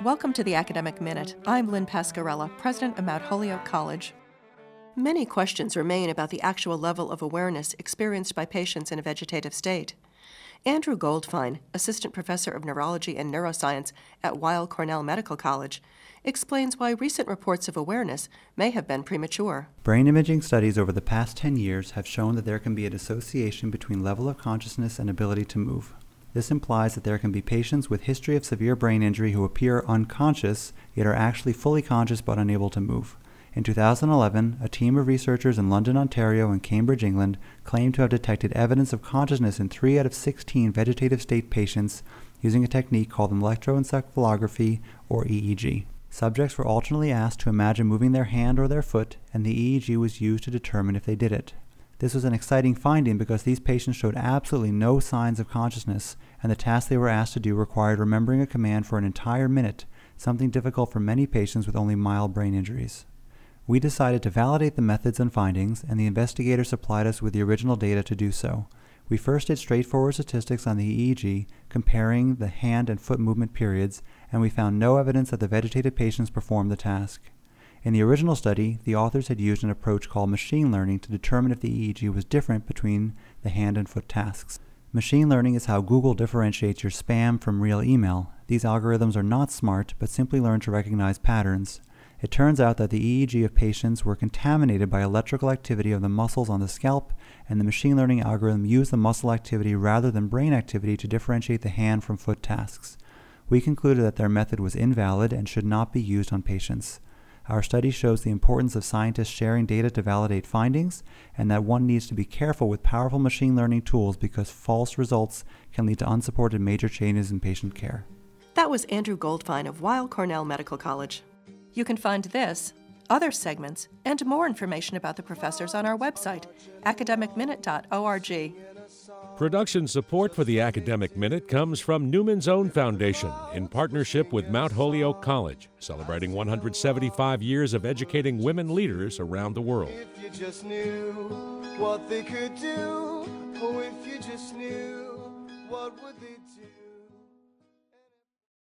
Welcome to the Academic Minute. I'm Lynn Pascarella, president of Mount Holyoke College. Many questions remain about the actual level of awareness experienced by patients in a vegetative state. Andrew Goldfein, assistant professor of neurology and neuroscience at Weill Cornell Medical College, explains why recent reports of awareness may have been premature. Brain imaging studies over the past 10 years have shown that there can be an association between level of consciousness and ability to move. This implies that there can be patients with history of severe brain injury who appear unconscious, yet are actually fully conscious but unable to move. In 2011, a team of researchers in London, Ontario and Cambridge, England, claimed to have detected evidence of consciousness in 3 out of 16 vegetative state patients using a technique called electroencephalography, or EEG. Subjects were alternately asked to imagine moving their hand or their foot, and the EEG was used to determine if they did it. This was an exciting finding because these patients showed absolutely no signs of consciousness, and the task they were asked to do required remembering a command for an entire minute, something difficult for many patients with only mild brain injuries. We decided to validate the methods and findings, and the investigators supplied us with the original data to do so. We first did straightforward statistics on the EEG, comparing the hand and foot movement periods, and we found no evidence that the vegetative patients performed the task. In the original study, the authors had used an approach called machine learning to determine if the EEG was different between the hand and foot tasks. Machine learning is how Google differentiates your spam from real email. These algorithms are not smart, but simply learn to recognize patterns. It turns out that the EEG of patients were contaminated by electrical activity of the muscles on the scalp, and the machine learning algorithm used the muscle activity rather than brain activity to differentiate the hand from foot tasks. We concluded that their method was invalid and should not be used on patients. Our study shows the importance of scientists sharing data to validate findings, and that one needs to be careful with powerful machine learning tools because false results can lead to unsupported major changes in patient care. That was Andrew Goldfein of Weill Cornell Medical College. You can find this, other segments, and more information about the professors on our website, academicminute.org. Production support for the Academic Minute comes from Newman's Own Foundation in partnership with Mount Holyoke College, celebrating 175 years of educating women leaders around the world. If you just knew what they could do, oh, if you just knew, what would they do?